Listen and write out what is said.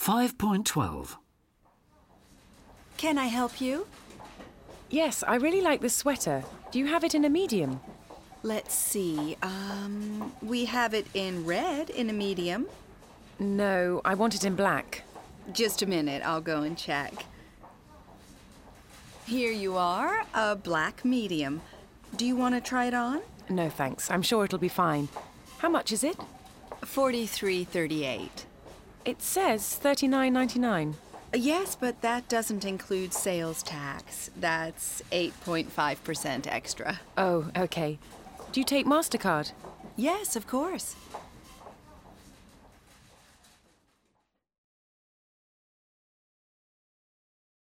5.12. Can I help you? Yes, I really like this sweater. Do you have it in a medium? Let's see. We have it in red in a medium. No, I want it in black. Just a minute, I'll go and check. Here you are, a black medium. Do you want to try it on? No, thanks. I'm sure it'll be fine. How much is it? $43.38. It says $39.99. Yes, but that doesn't include sales tax. That's 8.5% extra. Oh, okay. Do you take MasterCard? Yes, of course.